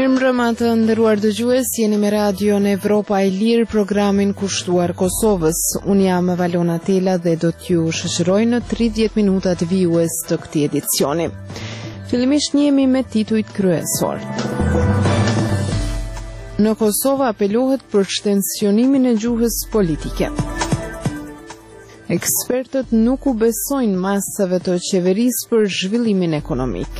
Mirëmbrëma të nderuar dëgjues, jeni me radion Evropa e Lirë, programin kushtuar Kosovës. Unë jam Valona Tela dhe do t'ju shoqëroj në 30 minuta të vijues të këtij edicioni. Fillimisht njihemi me titujt kryesor. Në Kosovë apelohet për shtensionimin e gjuhës politike. Ekspertët nuk u besojnë masave të qeverisë për zhvillimin ekonomik.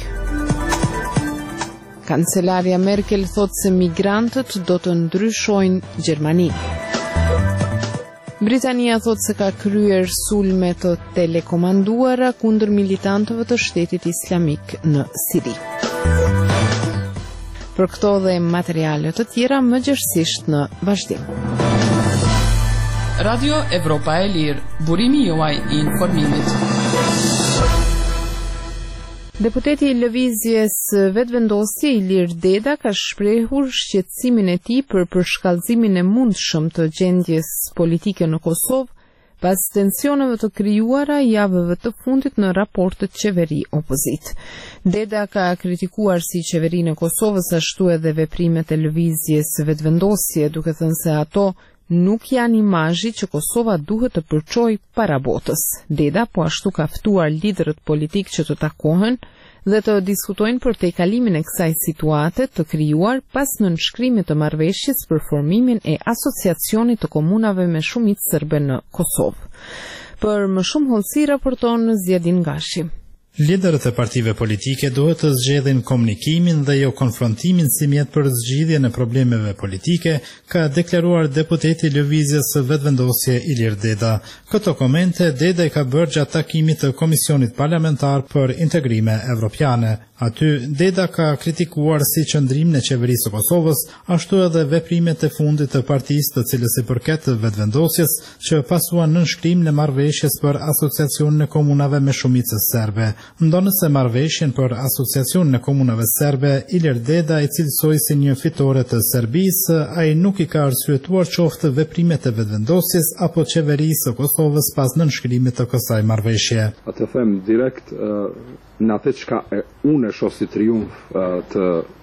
Kancelaria Merkel thot se migrantët do të ndryshojnë Gjermaninë. Britania thot se ka kryer sulme të telekomanduara kundër militantëve të Shtetit Islamik në Siri. Për këto dhe materiale të tjera më gjerësisht në vazhdim. Radio Evropa e Lirë, burimi juaj i informimit. Deputeti i Lëvizjes Vetëvendosje Ilir Deda ka shprehur shqetësimin e tij për përshkallëzimin e mundshëm të gjendjes politike në Kosovë pas tensioneve të krijuara javëve të fundit në raportet qeveri-opozit. Deda ka kritikuar si qeverinë e Kosovës ashtu edhe veprimet e Lëvizjes Vetëvendosje, duke thënë se ato nuk janë imazhi që Kosova duhet të përçojë para botës. Deda po ashtu ka ftuar liderët politik që të takohen dhe të diskutojnë për tejkalimin e kësaj situate të krijuar pas nënshkrimit të marrëveshjes për formimin e asociacionit të komunave me shumicë serbe në Kosovë. Për më shumë hollësi raporton Zjedin Gashi. Liderët e partive politike duhet të zgjedhin komunikimin dhe jo konfrontimin si mjet për zgjidhjen e problemeve politike, ka deklaruar deputeti i Lëvizjes së Vetëvendosje Ilir Deda. Këto komente Deda i ka bërë gjatë takimit të Komisionit Parlamentar për Integrime Evropiane. Aty Deda ka kritikuar si qëndrimin e qeverisë së Kosovës, ashtu edhe veprimet e fundit të partisë të cilës i përket vetëvendosjes, që pasuan nënshkrimin e marrëveshjes për asociacionin e komunave me shumicë serbe. Ndonëse marrëveshjen për asociacionin e komunave serbe, Ilir Deda i cilësoi si një fitore të Serbisë, ai nuk i ka arsyetuar qoftë veprimet e vetëvendosjes apo qeverisë së Kosovës pas nënshkrimit të kësaj marrëveshje. Atë them direkt në atë çka unë e shoh si triumf të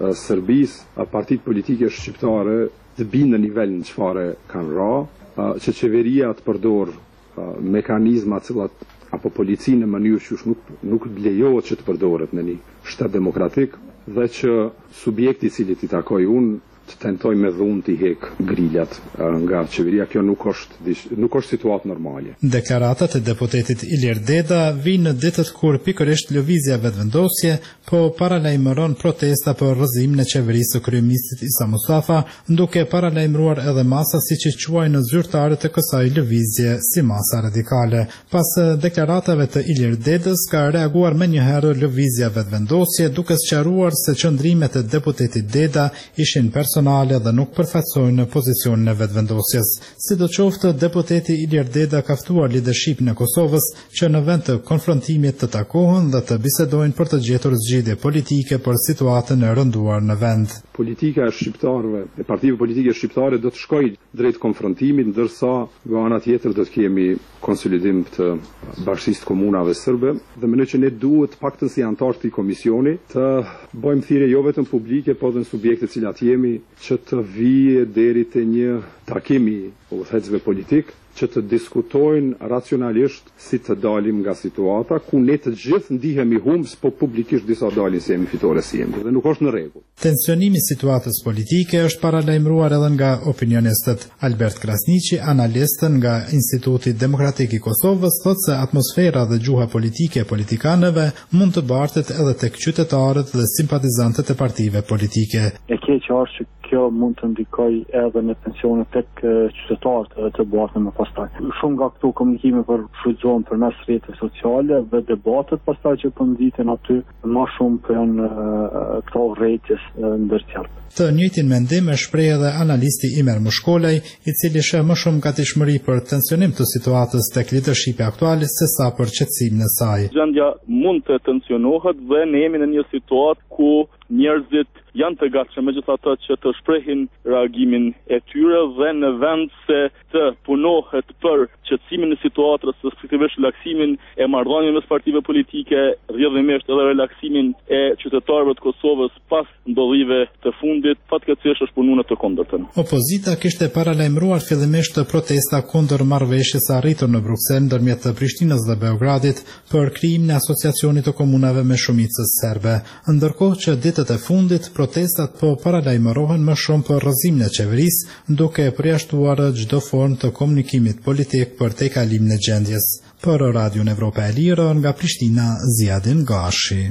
Serbisë, partitë politike shqiptare të binë në nivelin çfarë kanë ra, që qeveria të përdor mekanizma cilat apo policinë në mënyrë që nuk lejohet që të përdoret në një shtet demokratik dhe që subjekti i cili i takoj unë të tentoj me dhunë t'i hek griljat nga qeveria. Kjo nuk është situatë normale. Deklaratat e deputetit Ilir Deda vinë në ditët kur pikërisht Lëvizja Vetëvendosje po paralajmëron protesta për rrëzimin e qeverisë së kryeministit Isa Mustafa, duke paralajmëruar edhe masa siç i quajnë zyrtarët e kësaj lëvizje si masa radikale. Pas deklaratave të Ilir Dedës ka reaguar menjëherë Lëvizja Vetëvendosje, duke sqaruar se qëndrimet e deputetit Deda ishin personale dhe nuk përfaqësojnë pozicionin e vetëvendosjes. Sidoqoftë, deputeti Ilir Deda ka ftuar lidershipin e Kosovës që në vend të konfrontimit të takohen dhe të bisedojnë për të gjetur zgjidhje politike për situatën e rënduar në vend. Politika e shqiptarëve, e partive politike shqiptare do të shkojë drejt konfrontimit, ndërsa nga ana tjetër do të kemi konsolidim të bashkisë të komunave serbe dhe mendoj që ne duhet paktën si anëtar të komisioni të bëjmë thirrje jo vetëm publike, por edhe në subjekte të cilat jemi që të vijë deri te një takimi udhëheqësve politik që të diskutojnë racionalisht si të dalim nga situata ku ne të gjithë ndihemi humbs, po publikisht disa dalin se jemi fitore si jemi dhe nuk është në rregull. Tensionimi i situatës politike është paralajmëruar edhe nga opinionistët. Albert Krasniqi, analist nga Instituti Demokratik i Kosovës, thotë se atmosfera dhe gjuha politike e politikanëve mund të bartet edhe tek qytetarët dhe simpatizantët e partive politike. E keqja është që kjo mund të ndikojë edhe në tensione tek qytetarët të bartën më pastaj. Shumë nga këto komunikime përfrytëzohen përmes rrjeteve sociale dhe debatet pastaj që po nxiten aty më shumë janë këto rrjetës ndërtjerë. Të njëjtin mendim e shpreh edhe analisti Imer Mushkolaj, i cili sheh më shumë gatishmëri për tensionim të situatës tek lidershipi aktual sesa për qetësimin e saj. Gjendja mund të tensionohet dhe ne jemi në një situatë ku njerëzit janë të gatshëm megjithatë që të shprehin reagimin e tyre dhe në vend se të punohet për qetësimin shqetësimin e situatës, respektivisht relaksimin e marrëdhënieve mes partive politike, rrjedhimisht edhe relaksimin e qytetarëve të Kosovës pas ndodhive të fundit, fatkeqësisht është punuar në të kundërtën. Opozita kishte paralajmëruar fillimisht protesta kundër marrëveshjes së arritur në Bruksel ndërmjet Prishtinës dhe Beogradit për krijimin e asociacionit të komunave me shumicës serbe, ndërkohë që ditët e fundit protestat po paralajmërohen më shumë për rrëzimin e qeverisë, duke përjashtuar çdo formë të komunikimit politik për tejkalimin e gjendjes. Për Radion Evropa e Lirë nga Prishtina, Ziadin Gashi.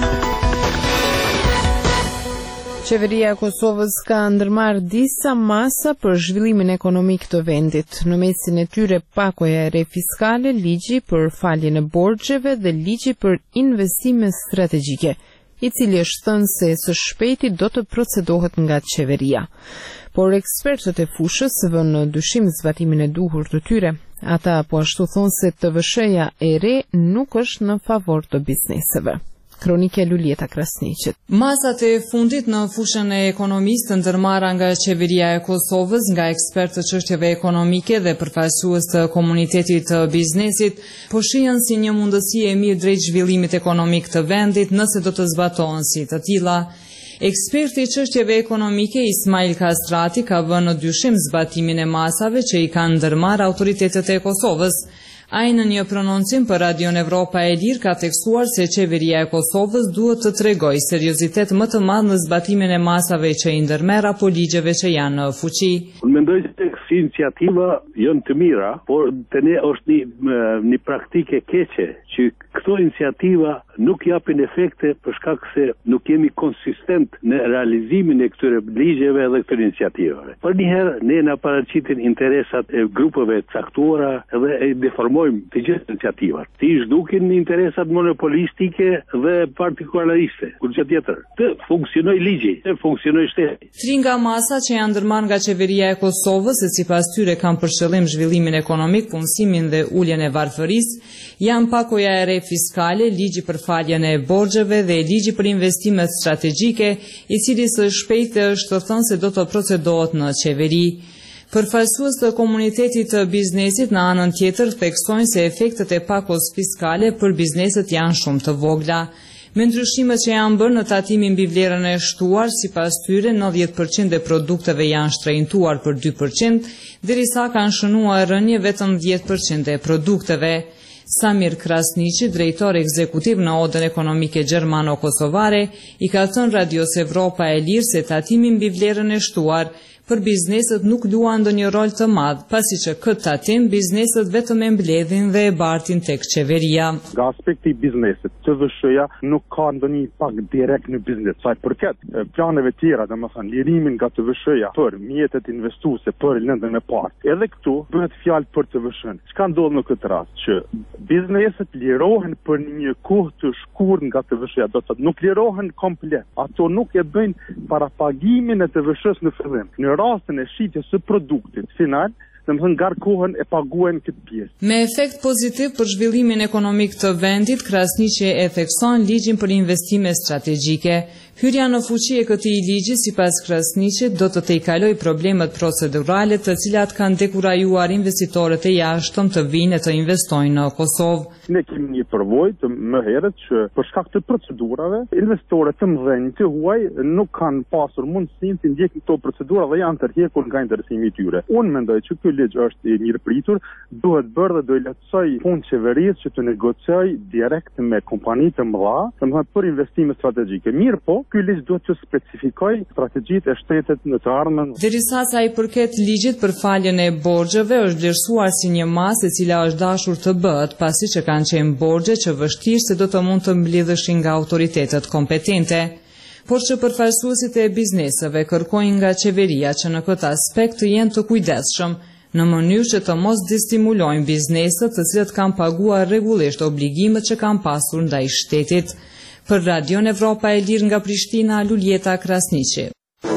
Qeveria e Kosovës ka ndërmarrë disa masa për zhvillimin ekonomik të vendit. Në mesin e tyre pakoja e re fiskale, ligji për faljen e borxheve dhe ligji për investime strategjike, i cili është thënë se së shpejti do të procedohet nga qeveria. Por ekspertët e fushës vënë në dyshim zbatimin e duhur të tyre. Ata po ashtu thonë se TVSH-ja e re nuk është në favor të bizneseve. Kronike Lulieta Krasniqit. Masat e fundit në fushën e ekonomisë të ndërmarra nga qeveria e Kosovës, nga ekspertë të çështjeve ekonomike dhe përfaqësues të komunitetit të biznesit, po shihen si një mundësi e mirë drejt zhvillimit ekonomik të vendit nëse do të zbatohen si të tilla. Eksperti i çështjeve ekonomike Ismail Kastrati ka vënë në dyshim zbatimin e masave që i kanë ndërmarrë autoritetet e Kosovës. Ai në një prononcim për Radion Evropa e Lirë ka theksuar se qeveria e Kosovës duhet të tregojë seriozitet më të madh në zbatimin e masave që i ndërmerr apo ligjeve që janë në fuqi. Mendoj se kësi iniciativa janë të mira, por të ne është një praktike keqe që këto iniciativa nuk japin efekte për shkak se nuk jemi konsistent në realizimin e këtyre ligjeve dhe këtyre iniciativave. Për një herë ne na paraqitin interesat e grupeve caktuara dhe e deformojmë të gjithë iniciativat. Ti zhdukin interesat monopolistike dhe partikulariste, kur gjë tjetër. Të funksionoj ligji, të funksionoj shteti. Tri nga masat që janë ndërmarrë nga qeveria e Kosovës, se sipas tyre kanë për qëllim zhvillimin ekonomik, punësimin dhe uljen e varfërisë, janë pakoja e re fiskale, ligji për faljen e borxheve dhe ligji për investimet strategjike, i cili së shpejti është thënë se do të procedohet në qeveri. Përfaqësues të komunitetit të biznesit në anën tjetër theksojnë se efektet e pakos fiskale për bizneset janë shumë të vogla. Me ndryshimet që janë bërë në tatimin mbi vlerën e shtuar, sipas tyre 90% e produkteve janë shtrenjtuar për 2%, derisa kanë shënuar rënje vetëm 10% e produkteve. Samir Krasniqi, drejtor ekzekutiv në Odën Ekonomike Gjermano-Kosovare, i ka thënë Radios Evropa e Lirë se tatimi mbi vlerën e shtuar për bizneset nuk luan ndonjë rol të madh, pasi që këtë tatim bizneset vetëm e mbledhin dhe e bartin tek qeveria. Nga aspekti i biznesit, TVSH-ja nuk ka ndonjë impakt direkt në biznes. Sa i përket planeve tjera, domethënë lirimin nga TVSH-ja për mjetet investuese për lëndën e parë. Edhe këtu bëhet fjalë për TVSH-n. Çka ndodh në këtë rast? Që bizneset lirohen për një kohë të shkurtër nga TVSH-ja, do të thotë nuk lirohen komplet. Ato nuk e bëjnë parapagimin e TVSH-s në fillim. Në rastin e shitjes së produktit final, domethënë ngarkohen e paguajnë këtë pjesë. Me efekt pozitiv për zhvillimin ekonomik të vendit, Krasniqi e thekson ligjin për investime strategjike. Hyrja në fuqi e këtij ligji, sipas Krasniqit, do të tejkaloj problemet procedurale të cilat kanë dekurajuar investitorët e jashtëm të vinë të investojnë në Kosovë. Ne kemi një përvojë të më herët që për shkak të procedurave, investorët të mëdhenj të huaj nuk kanë pasur mundësinë të ndjekin këto procedura dhe janë tërhequr nga interesimi i tyre. Unë mendoj që ky ligj është i mirëpritur, duhet bërë dhe do i lehtësoj punë qeverisë që të negociojë direkt me kompani të mëdha, domethënë për investime strategjike. Mirë po, ky ligj duhet të specifikojë strategjitë e shtetit në të ardhmen. Derisa sa i përket ligjit për faljen e borxheve, është vlerësuar si një masë e cila është dashur të bëhet, pasi që kanë qenë borxhe që vështirë se do të mund të mbledheshin nga autoritetet kompetente. Por që përfaqësuesit e bizneseve kërkojnë nga qeveria që në këtë aspekt të jenë të kujdesshëm, në mënyrë që të mos distimulojnë bizneset të cilët kanë paguar rregullisht obligimet që kanë pasur ndaj shtetit. Për Radion Evropa e Lirë nga Prishtina, Lulieta Krasniqi.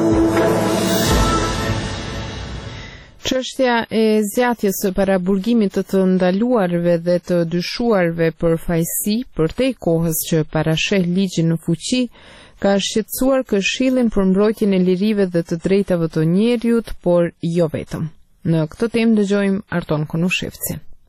Çështja e zgjatjes së paraburgimit të ndaluarve dhe të dyshuarve për fajësi përtej kohës që parasheh ligji në fuqi ka shqetësuar Këshillin për mbrojtjen e lirive dhe të drejtave të njeriut, por jo vetëm. Në këtë temë dëgjojmë Arton Konushevci.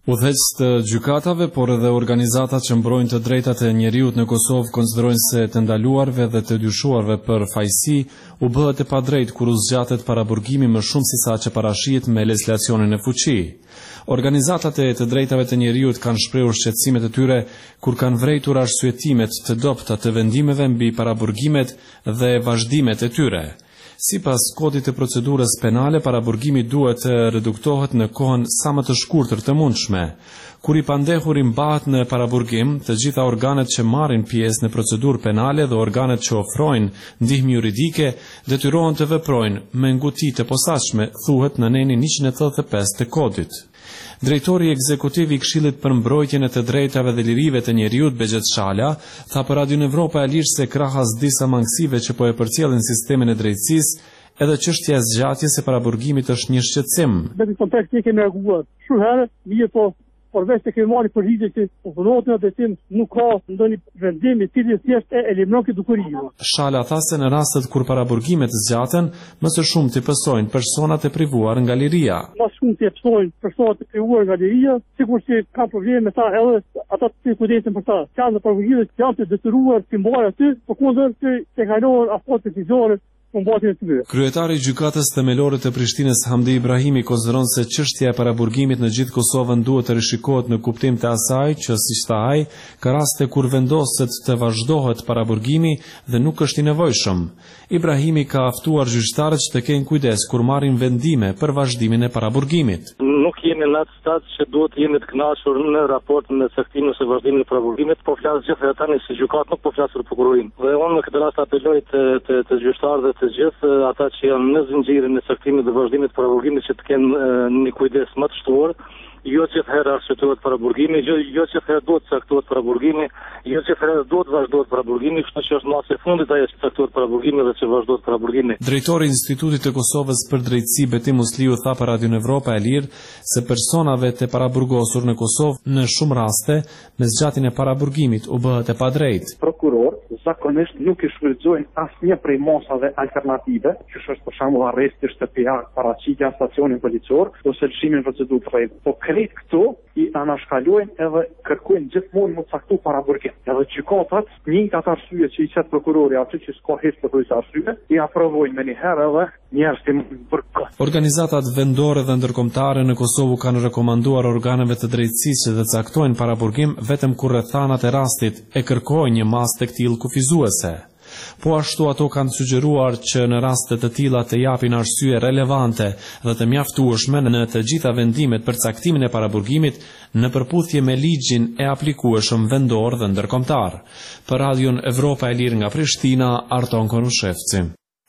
Udhëheqës të gjykatave, por edhe organizatat që mbrojnë të drejtat e njeriut në Kosovë konsiderojnë se të ndaluarve dhe të dyshuarve për fajësi u bëhet e padrejt kur u zgjatet paraburgimi më shumë se sa që parashihet me legislacionin e fuqi. Organizatat e të drejtave të njeriut kanë shprehur shqetësimet e tyre kur kanë vrejtur arsyetimet të dobta të vendimeve mbi paraburgimet dhe vazhdimet e tyre. Sipas kodit të procedurës penale, paraburgimi duhet të reduktohet në kohën sa më të shkurtër të mundshme. Kur i pandehuri mbahet në paraburgim, të gjitha organet që marrin pjesë në procedurë penale dhe organet që ofrojnë ndihmë juridike detyrohen të veprojnë me nguti të posaçme, thuhet në nenin 185 të kodit. Drejtori ekzekutiv i Këshillit për mbrojtjen e të drejtave dhe lirive të njeriut, Begjet Shala, tha për Radio Evropa e Lirë se krahas disa mangësive që po e përcjellin sistemin e drejtësisë, edhe çështja e zgjatjes së paraburgimit është një shqetësim. Në kontekst ne kemi reaguar shumë herë, mirë përveç të kemi marrë përgjigje që oponotin atë nuk ka ndonjë vendim i cili thjesht e elimron këtë dukuri. Shala tha se në rastet kur paraburgimet zgjaten, më së shumti pësojnë personat e privuar nga liria. Më shumë të pësojnë personat e privuar nga liria, sikur që ka probleme me ta edhe ata të kujdesin për ta. Kanë paraburgime që janë të detyruar të mbajnë aty, përkundër se të kalojnë afat decizionet. Kryetari i gjykatës themelore të Prishtinës, Hamdi Ibrahimi, konsideron se çështja e paraburgimit në gjithë Kosovën duhet të rishikohet në kuptim të asaj që, siç tha ai, ka raste kur vendoset të vazhdohet paraburgimi dhe nuk është i nevojshëm. Ibrahimi ka ftuar gjyqtarët që të kenë kujdes kur marrin vendime për vazhdimin e paraburgimit. Nuk jemi në atë stad që duhet jemi të kënaqur në raport me saktimin ose vazhdimin e paraburgimit, po flas gjithë tani si gjykat, nuk po flas për prokurorin. Dhe unë në këtë rast apeloj të gjyqtarëve të gjithë ata që janë në zinxhirin e saktimit dhe vazhdimit të paraburgimit që të kenë një kujdes më të shtuar. Jo gjithherë arsyetuohet paraburgimi, jo gjithherë duhet caktohet paraburgimi, jo gjithherë duhet vazhdohet paraburgimi, kështu që është masi e fundit ajo që caktohet paraburgimi dhe që vazhdohet paraburgimi. Drejtori i Institutit të Kosovës për Drejtësi Betim Musliu tha për Radio Evropa e Lirë se personave të paraburgosur në Kosovë në shumë raste me zgjatjen e paraburgimit u bëhet e padrejtë. Prokuror zakonisht nuk i shfrytëzojnë asnjë prej mosave alternative, që është për shembull arresti shtëpia, paraqitja në stacionin policor ose lëshimi në procedurë të rrethë. Po krejt këto i anashkalojnë edhe kërkojnë gjithmonë më caktuar paraburgim. Edhe gjykatat, një atë arsye që i çet prokurori aty që s'ka hiç për këtë arsye, i aprovojnë më një herë edhe njerëz që për këtë. Organizatat vendore dhe ndërkombëtare në Kosovë kanë rekomanduar organeve të drejtësisë të caktojnë paraburgim vetëm kur rrethanat e rastit e kërkojnë një masë të tillë kufizuese. Po ashtu ato kanë sugjeruar që në raste të tilla të japin arsye relevante dhe të mjaftueshme në të gjitha vendimet për caktimin e paraburgimit në përputhje me ligjin e aplikueshëm vendor dhe ndërkombëtar. Për Radion Evropa e Lirë nga Prishtina, Arton Konushevci.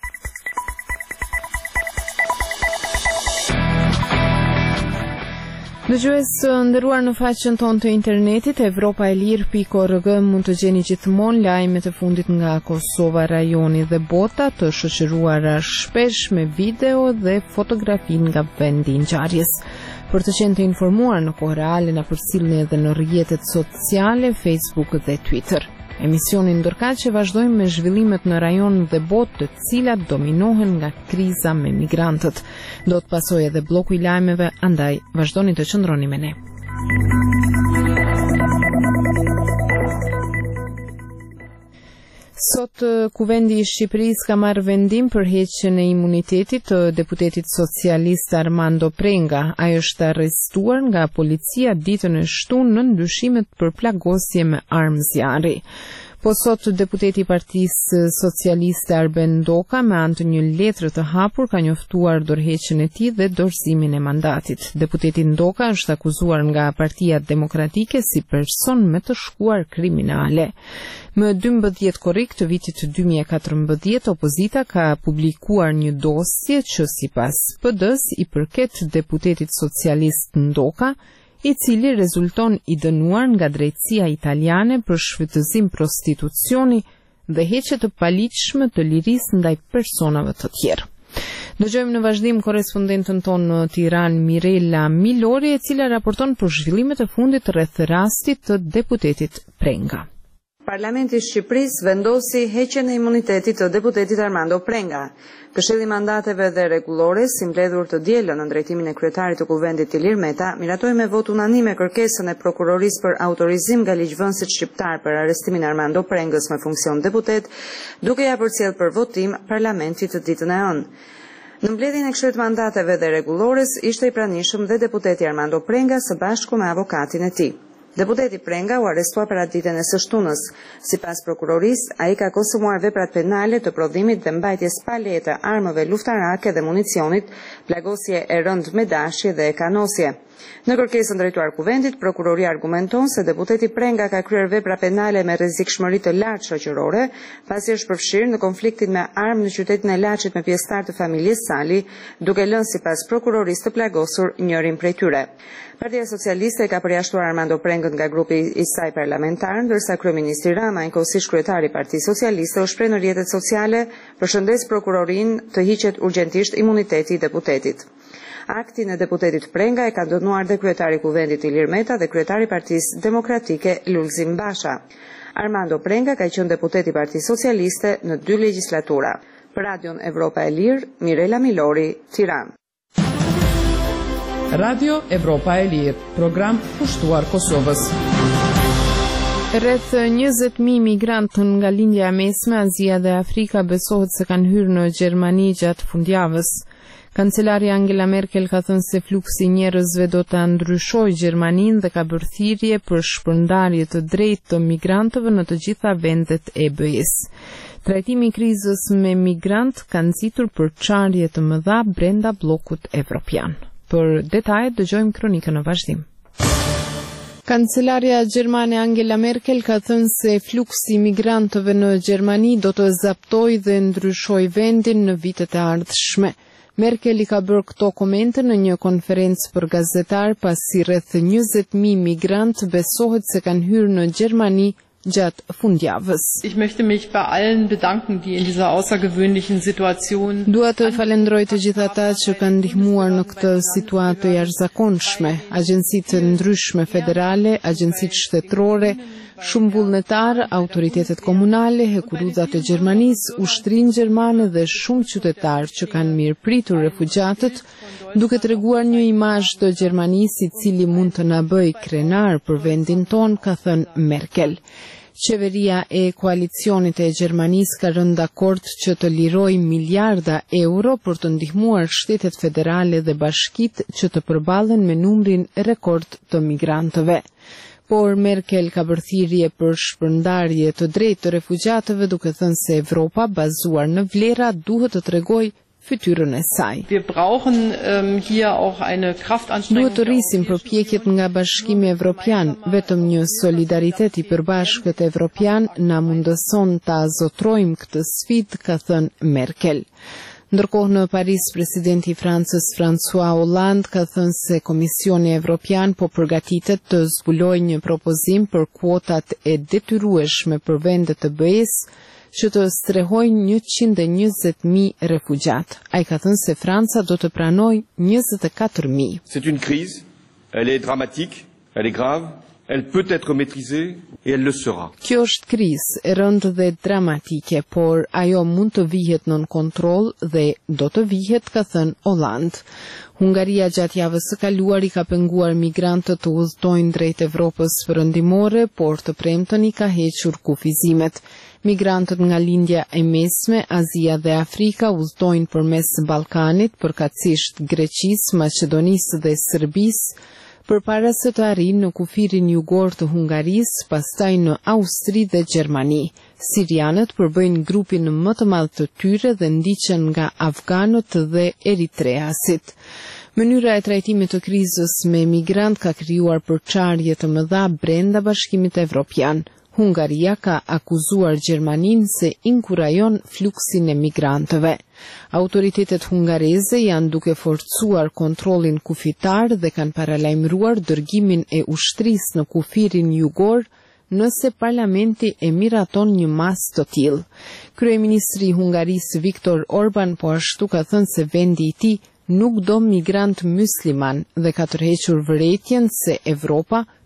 Dëgjues nderuar, në faqen tonë të internetit evropaelir.org mund të gjeni gjithmonë lajme të fundit nga Kosova, rajoni dhe bota, të shoqëruara shpesh me video dhe fotografi nga vendi i ngjarjes. Për të qenë të informuar në kohë reale na përcjellni edhe në rrjetet sociale, Facebook dhe Twitter. Emisionin ndërkaq që vazhdojmë me zhvillimet në rajon dhe botë të cilat dominohen nga kriza me migrantët. Do të pasojë edhe bloku i lajmeve, andaj vazhdoni të qëndroni me ne. Sot Kuvendi i Shqipërisë ka marrë vendim për heqjen e imunitetit të deputetit socialist Armando Prenga. Ai është arrestuar nga policia ditën e shtunë në ndyshimet për plagosje me armë zjarri. Po sot deputeti i Partisë Socialiste Arben Doka me anë të një letre të hapur ka njoftuar dorëheqjen e tij dhe dorëzimin e mandatit. Deputeti Doka është akuzuar nga Partia Demokratike si person me të shkuar kriminale. Më 12 korrik të vitit 2014, opozita ka publikuar një dosje që sipas PD-s i përket deputetit socialist Ndoka, i cili rezulton i dënuar nga drejtësia italiane për shfrytëzim prostitucioni dhe heqje të paligjshme të lirisë ndaj personave të tjerë. Dëgjojmë në vazhdim korrespondentën tonë në Tiranë, Mirela Milori, e cila raporton për zhvillimet e fundit rreth rastit të deputetit Prenga. Parlamenti i Shqipërisë vendosi heqjen e imunitetit të deputetit Armando Prenga. Këshilli i Mandateve dhe Rregullores, si mbledhur të dielën në drejtimin e kryetarit të Kuvendit Ilir Meta, miratoi me vot unanime kërkesën e prokurorisë për autorizim nga ligjvënësit shqiptar për arrestimin e Armando Prengës me funksion deputet, duke ia përcjellë për votim parlamentit të ditën e ënë. Në mbledhjen e Këshillit të Mandateve dhe Rregullores ishte i pranishëm dhe deputeti Armando Prenga së bashku me avokatin e tij. Deputeti Prenga u arrestua para ditën e së shtunës. Sipas prokurorisë, ai ka konsumuar veprat penale të prodhimit dhe mbajtjes pa leje të armëve luftarake dhe municionit, plagosje e rënd me dashje dhe kanosje. Në kërkesën drejtuar Kuvendit, prokuroria argumenton se deputeti Prenga ka kryer vepra penale me rrezikshmëri të lartë shoqërore, pasi është përfshirë në konfliktin me armë në qytetin e Laçit me pjesëtar të familjes Sali, duke lënë sipas prokurorisë të plagosur njërin prej tyre. Partia Socialiste ka përjashtuar Armando Prengën nga grupi i saj parlamentar, ndërsa kryeministri Rama, njëkohësisht kryetari i Partisë Socialiste, u shpreh në rrjetet sociale përshëndes prokurorinë të hiqet urgjentisht imuniteti i deputetit. Aktin e deputetit Prenga e ka dënuar dhe kryetari i Kuvendit Ilir Meta dhe kryetari i Partisë Demokratike Lulzim Basha. Armando Prenga ka qenë deputet i Partisë Socialiste në 2 legjislatura. Për Radion Evropa e Lirë, Mirela Milori, Tiranë. Radio Evropa e Lirë, program pushtuar Kosovës. Rreth 20.000 migrantë nga lindja e mesme, Azia dhe Afrika besohet se kanë hyrë në Gjermani gjatë fundjavës. Kancelari Angela Merkel ka thënë se fluksi njerëzve do të ndryshojë Gjermaninë dhe ka bërë thirrje për shpërndarje të drejtë të migrantëve në të gjitha vendet e BE-s. Trajtimi i krizës me migrant ka nxitur përçarje të mëdha brenda bllokut evropian. Për detajet dëgjojmë kronikën në vazhdim. Kancelaria gjermane Angela Merkel ka thënë se fluksi migrantëve në Gjermani do të zaptojë dhe ndryshojë vendin në vitet e ardhshme. Merkel i ka bërë këto komente në një konferencë për gazetar pasi rreth 20.000 migrantë besohet se kanë hyrë në Gjermani gjatë fundjavës. Ich möchte mich bei allen bedanken, die in dieser außergewöhnlichen Situation. Dua të falenderoj të gjithë ata që kanë ndihmuar në këtë situatë të jashtëzakonshme, agjencitë ndryshme federale, agjencitë shtetërore, shumë vullnetar, autoritetet komunale, hekurudhat e Gjermanisë, ushtrinë gjermane dhe shumë qytetarë që kanë mirëpritur refugjatët, duke treguar një imazh të Gjermanisë i cili mund të na bëjë krenar për vendin ton, ka thënë Merkel. Qeveria e koalicionit e Gjermanisë ka rënë dakord që të lirojë miliarda euro për të ndihmuar shtetet federale dhe bashkitë që të përballen me numrin rekord të migrantëve. Por Merkel ka bërë thirrje për shpërndarje të drejtë të refugjatëve duke thënë se Evropa bazuar në vlera duhet të tregojë fytyrën e saj. Duhet të rrisim përpjekjet nga Bashkimi Evropian, vetëm një solidaritet i përbashkët evropian na mundëson ta zotrojmë këtë sfidë, ka thënë Merkel. Ndërkohë në Paris, presidenti i Francës François Hollande ka thënë se Komisioni Evropian po përgatitet të zbulojë një propozim për kuotat e detyrueshme për vendet të BE-s që të strehojnë 120.000 refugjat. Ai ka thënë se Franca do të pranojë 24.000. C'est une crise, elle est dramatique, elle est grave, elle peut être maîtrisée et elle le sera. Kjo është krizë e rëndë dhe dramatike, por ajo mund të vihet nën kontroll dhe do të vihet, ka thënë Hollande. Hungaria gjatë javës së kaluar i ka penguar migrantët të udhtojnë drejt Evropës perëndimore, por të premten i ka hequr kufizimet. Migrantët nga lindja e mesme, Azia dhe Afrika udhtojnë përmes Ballkanit, përkatësisht Greqisë, Maqedonisë dhe Serbisë, përpara se të arrijnë në kufirin jugor të Hungarisë, pastaj në Austri dhe Gjermani. Sirianët përbëjnë grupin më të madh të tyre dhe ndiqen nga afganët dhe eritreasit. Mënyra e trajtimit të krizës me migrant ka krijuar përçarje të mëdha brenda Bashkimit Evropian. Hungaria ka akuzuar Gjermaninë se inkurajon fluksin e migrantëve. Autoritetet hungareze janë duke forcuar kontrollin kufitar dhe kanë paralajmëruar dërgimin e ushtrisë në kufirin jugor nëse parlamenti e miraton një masë të tillë. Kryeministri i Hungarisë Viktor Orban po ashtu ka thënë se vendi i tij nuk do migrant musliman dhe ka tërhequr vërejtjen se Evropa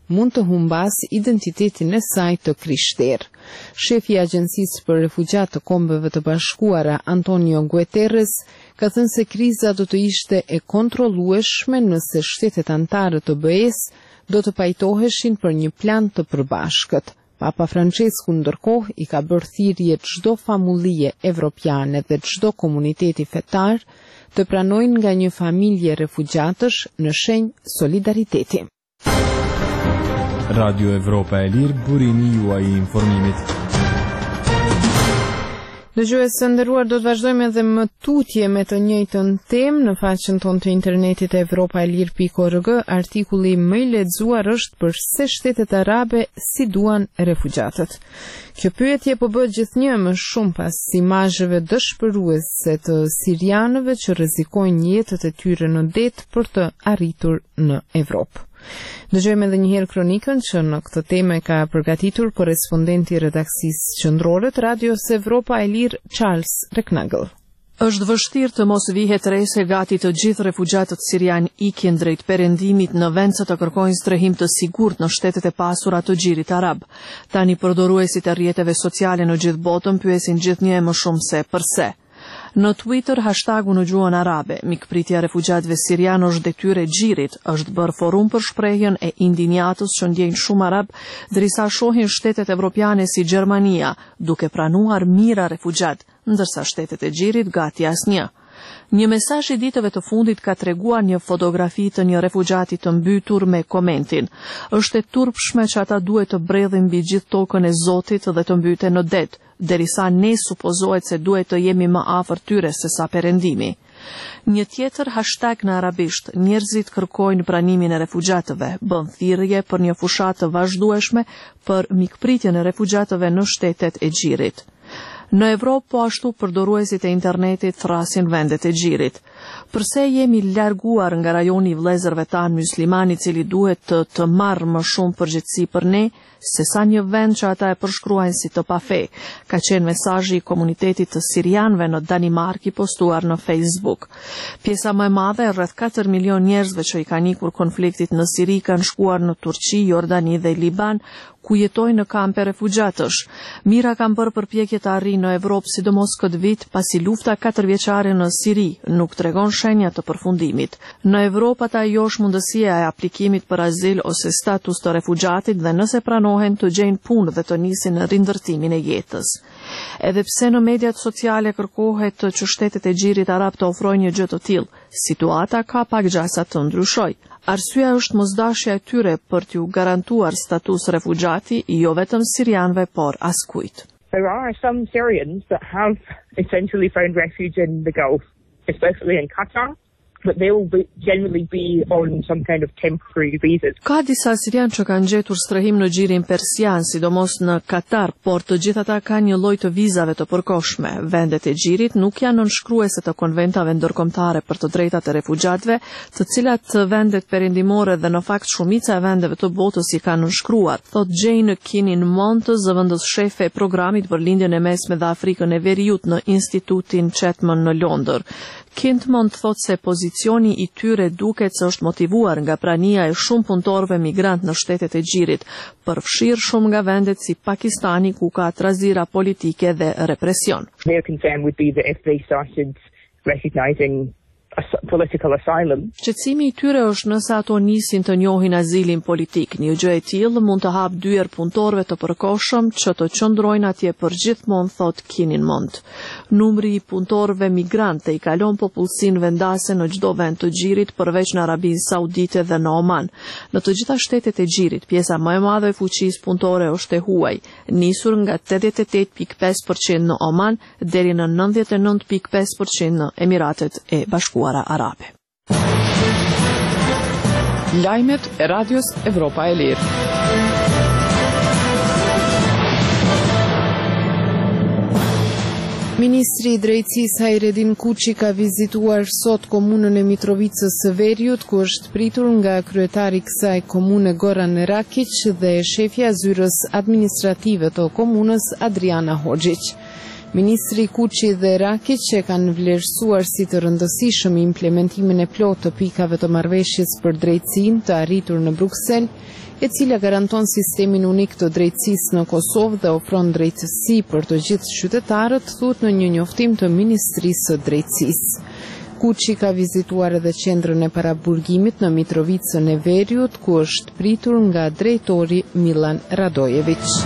mund të humbasë identitetin e saj të krishterë. Shefi i Agjencisë për Refugjat të Kombeve të Bashkuara, Antonio Guterres, ka thënë se kriza do të ishte e kontrollueshme nëse shtetet anëtare të BE-s do të pajtoheshin për një plan të përbashkët. Papa Francesku ndërkohë i ka bërë thirrje çdo famullie evropiane dhe çdo komuniteti fetar të pranojnë nga një familje refugjatësh në shenjë solidariteti. Radio Evropa e Lirë, burimi juaj i informimit. Dëgjues të nderuar, do të vazhdojmë edhe më tutje me të njëjtën temë në faqen tonë të internetit evropaelir.org. Artikulli më i lexuar është pse shtetet arabe si duan refugjatët. Kjo pyetje po bëhet gjithnjë më shumë pas imazheve dëshpëruese të sirianëve që rrezikojnë jetët e tyre në det për të arritur në Evropë. Dëgjojmë edhe një herë kronikën që në këtë temë ka përgatitur korrespondenti i redaksisë qendrore të Radios Evropa e Lirë, Charles Reknagel. Është vështirë të mos vihet re se gati të gjithë refugjatët sirian ikin drejt perëndimit në vend se të kërkojnë strehim të sigurt në shtetet e pasura të Gjirit Arab. Tani përdoruesit e rrjeteve sociale në gjithë botën pyesin gjithnjë më shumë se përse. Në Twitter, hashtagu në gjuhën arabe, mikpritja refugjatëve sirian është detyrë e Gjirit, është bërë forum për shprehjen e indinjatës që ndjejnë shumë arab, derisa shohin shtetet evropiane si Gjermania, duke pranuar mira refugjat, ndërsa shtetet e Gjirit gati asnjë. Një mesazh i ditëve të fundit ka treguar një fotografi të një refugjati të mbytur me komentin: "Është e turpshme që ata duhet të bredhin mbi gjithë tokën e Zotit dhe të mbyten në det, derisa ne supozohet se duhet të jemi më afër tyre se sa perëndimi." Një tjetër hashtag në arabisht: "Njerëzit kërkojnë pranimin e refugjatëve", bën thirrje për një fushatë të vazhdueshme për mikpritjen e refugjatëve në shtetet e Gjirit. Në Evropë po ashtu përdoruesit e internetit thrasin vendet e Gjirit. Përse jemi larguar nga rajoni i vëllezërve tanë musliman i cili duhet të marrë më shumë përgjegjësi për ne, se sa një vend që ata e përshkruajnë si të pafe, ka qenë mesazhi i komunitetit të sirianëve në Danimark i postuar në Facebook. Pjesa më e madhe, rreth 4 milion njerëzve që i kanë ikur konfliktit në Siri, kanë shkuar në Turqi, Jordani dhe Liban, ku jetojnë në kampe refugjatësh. Mira kanë bërë përpjekje të arrijnë në Evropë, sidomos këtë vit, pasi lufta 4 vjeçare në Siri nuk tregon shenja të përfundimit. Në Evropë ata josh mundësia e aplikimit për azil ose status të refugjatit dhe nëse pranohen të gjejnë punë dhe të nisin në rindërtimin e jetës. Edhe pse në mediat sociale kërkohet që shtetet e Gjirit Arab të ofrojnë një gjë të tillë, situata ka pak gjasa të ndryshojë. Arsyeja është mosdashja e tyre për t'u garantuar status refugjati, jo vetëm sirianëve, por askujt. There are some Syrians that have essentially found refuge in the Gulf, especially in Qatar, but they will generally be on some kind of temporary visas. Ka disa sirian që kanë gjetur strehim në Gjirin Persian, sidomos në Katar, por të gjithë ata kanë një lloj të vizave të përkohshme. Vendet e Gjirit nuk janë nënshkruese të konventave ndërkombëtare për të drejtat e refugjatëve, të cilat vendet perëndimore dhe në fakt shumica e vendeve të botës i kanë nënshkruar, thot Jane Kinin Mont, zëvendës shefe e programit për lindjen e mesme dhe Afrikën e Veriut në Institutin Chetman në Londër. Kintmont thot se pozicioni i tyre duket se është motivuar nga prania e shumë punëtorëve migrant në shtetet e Gjirit, përfshirë shumë nga vendet si Pakistani ku ka trazira politike dhe represion. Their concern would be that if they started recognizing political asylum. Qetësimi i tyre është nëse ato nisin të njohin azilin politik. Një gjë e tillë mund të hap dyer punëtorëve të përkohshëm që të qëndrojnë atje përgjithmonë, thot Kinin Mont. Numri i punëtorëve migrantë i kalon popullsinë vendase në çdo vend të Gjirit përveç në Arabinë Saudite dhe në Oman. Në të gjitha shtetet e Gjirit, pjesa më e madhe e fuqisë punëtore është e huaj, nisur nga 88.5% në Oman deri në 99.5% në Emiratet e Bashkuara Arabe. Lajmet e Radios Evropa e Lirë. Ministri i Drejtësisë Hajredin Kuçi ka vizituar sot komunën e Mitrovicës së Veriut, ku është pritur nga kryetari i kësaj komune Goran Rakić dhe shefja e zyrës administrative të komunës Adriana Hoxhić. Ministri Kuçi dhe Rakić e kanë vlerësuar si të rëndësishëm implementimin e plotë të pikave të marrëveshjes për drejtësinë të arritur në Bruksel, e cila garanton sistemin unik të drejtësisë në Kosovë dhe ofron drejtësi për të gjithë qytetarët, thuhet në një njoftim të Ministrisë së Drejtësisë. Kuçi ka vizituar edhe qendrën e paraburgimit në Mitrovicën e Veriut, ku është pritur nga drejtori Milan Radojević.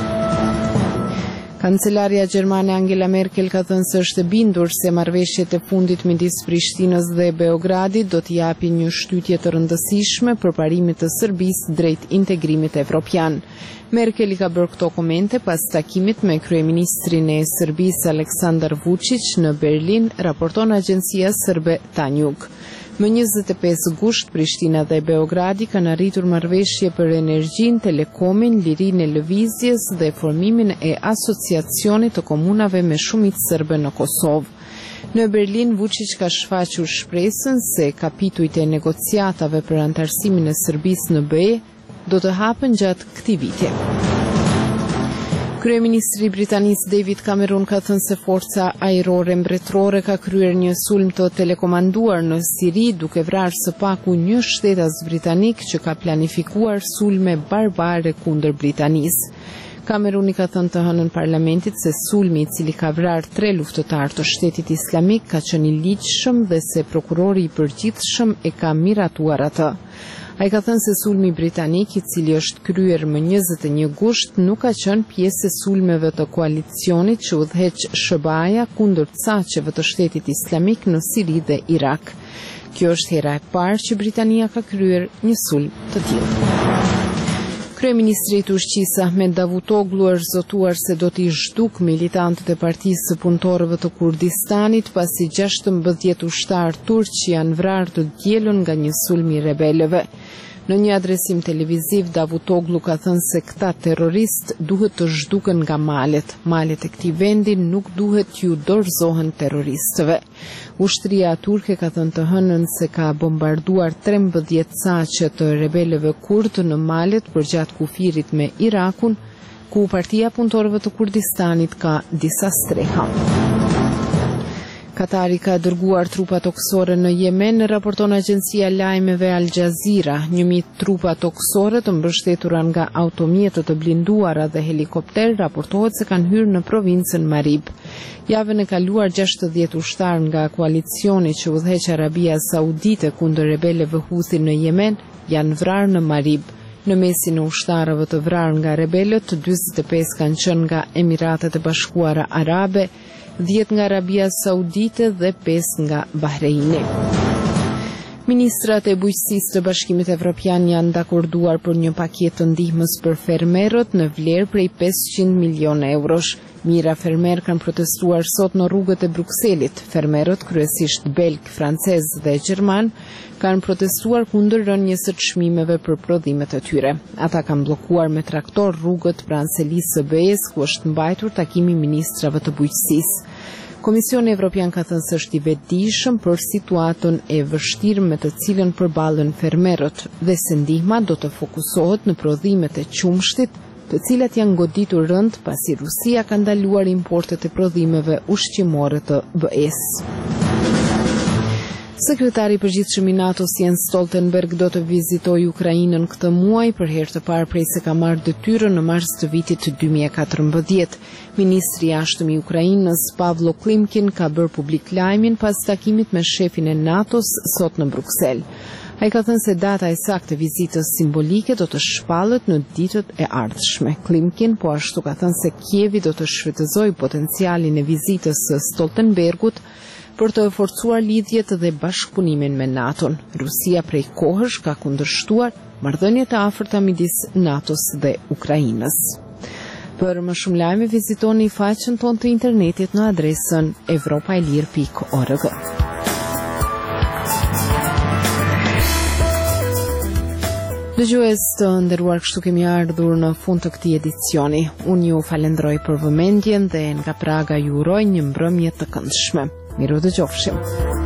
Kancelaria gjermane Angela Merkel ka thënë se është e bindur se marrëveshjet e fundit midis Prishtinës dhe Beogradit do t'i japin një shtytje të rëndësishme për parimin të Serbisë drejt integrimit evropian. Merkel i ka bërë këto komente pas takimit me kryeministrin e Serbisë Aleksandar Vučić në Berlin, raporton agjencia serbe Tanjug. Më 25 gusht, Prishtina dhe Beogradi kanë arritur marrëveshje për energjinë, telekomin, lirinë e lëvizjes dhe formimin e asociacionit të komunave me shumicë serbe në Kosovë. Në Berlin, Vučić ka shfaqur shpresën se kapitujt e negociatave për antarësimin e Serbisë në BE do të hapen gjatë këtij viti. Kryeministri britanis David Cameron ka thënë se forca ajrore mbretërore ka kryer një sulm të telekomanduar në Siri, duke vrarë së paku një shtetas britanik që ka planifikuar sulme barbare kundër Britanisë. Cameroni ka thënë të hënën parlamentit se sulmi i cili ka vrarë 3 luftëtar të shtetit islamik ka qenë i ligjshëm dhe se prokurori i përgjithshëm e ka miratuar atë. Ai ka thënë se sulmi britanik, i cili është kryer më 21 gusht, nuk ka qenë pjesë e sulmeve të koalicionit që udhëheq SHBA-ja kundër caqeve të shtetit islamik në Siri dhe Irak. Kjo është hera e parë që Britania ka kryer një sulm të tillë. Kryeministri i Turqisë Ahmet Davutoglu është zotuar se do t'i zhduk militantët e Partisë së Punëtorëve të Kurdistanit pasi 16 ushtarë turq janë vrarë të dielën nga një sulm i rebelëve. Në një adresim televiziv, Davutoglu ka thënë se këta terrorist duhet të zhduken nga malet. Malet e këtij vendi nuk duhet t'ju dorëzohen terroristëve. Ushtria turke ka thënë të hënën se ka bombarduar 13 saqe të rebelëve kurd në malet përgjatë kufirit me Irakun, ku Partia e Punëtorëve të Kurdistanit ka disa streha. Katari ka dërguar trupa toksore në Yemen, raporton agjencia lajmeve Al Jazeera. 1000 trupa toksore të mbështetura nga automjete të blinduara dhe helikopter raportohet se kanë hyrë në provincën Marib. Javën e kaluar 60 ushtar nga koalicioni që udhëheq Arabia Saudite kundër rebelëve Houthi në Yemen janë vrarë në Marib. Në mesin e ushtarëve të vrarë nga rebelët, 45 kanë qenë nga Emiratet e Bashkuara Arabe, 10 nga Arabia Saudite dhe 5 nga Bahreini. Ministrat e bujqësisë të Bashkimit Evropian janë dakorduar për një paketë të ndihmës për fermerët në vlerë prej 500 milion eurosh. Mira fermer kanë protestuar sot në rrugët e Brukselit. Fermerët, kryesisht belg, francez dhe gjerman, kanë protestuar kundër rënies së çmimeve për prodhimet e tyre. Ata kanë bllokuar me traktor rrugët pranë selisë së BE-s, ku është mbajtur takimi i ministrave të bujqësisë. Komisioni Evropian ka thënë se është i vetëdijshëm për situatën e vështirë me të cilën përballen fermerët dhe se ndihma do të fokusohet në prodhimet e qumshtit, të cilat janë goditur rënd pasi Rusia ka ndaluar importet e prodhimeve ushqimore të BE-s. Sekretari i përgjithshëm i NATO-s Jens Stoltenberg do të vizitojë Ukrainën këtë muaj për herë të parë prej se ka marrë detyrën në mars të vitit 2014. Ministri i jashtëm i Ukrainës Pavlo Klimkin ka bërë publik lajmin pas takimit me shefin e NATO-s sot në Bruksel. Ai ka thënë se data e saktë e vizitës simbolike do të shpallet në ditët e ardhshme. Klimkin po ashtu ka thënë se Kievi do të shfrytëzojë potencialin e vizitës së Stoltenbergut për të forcuar lidhjet dhe bashkëpunimin me NATO-n. Rusia prej kohësh ka kundërshtuar marrëdhëniet të afërta midis NATO-s dhe Ukrainës. Për më shumë lajme vizitoni faqen tonë të internetit në adresën evropailir.org. Dëgjues të nderuar, kështu kemi ardhur në fund të këtij edicioni. Unë ju falenderoj për vëmendjen dhe nga Praga ju uroj një mbrëmje të këndshme. Miru dëgjofshim.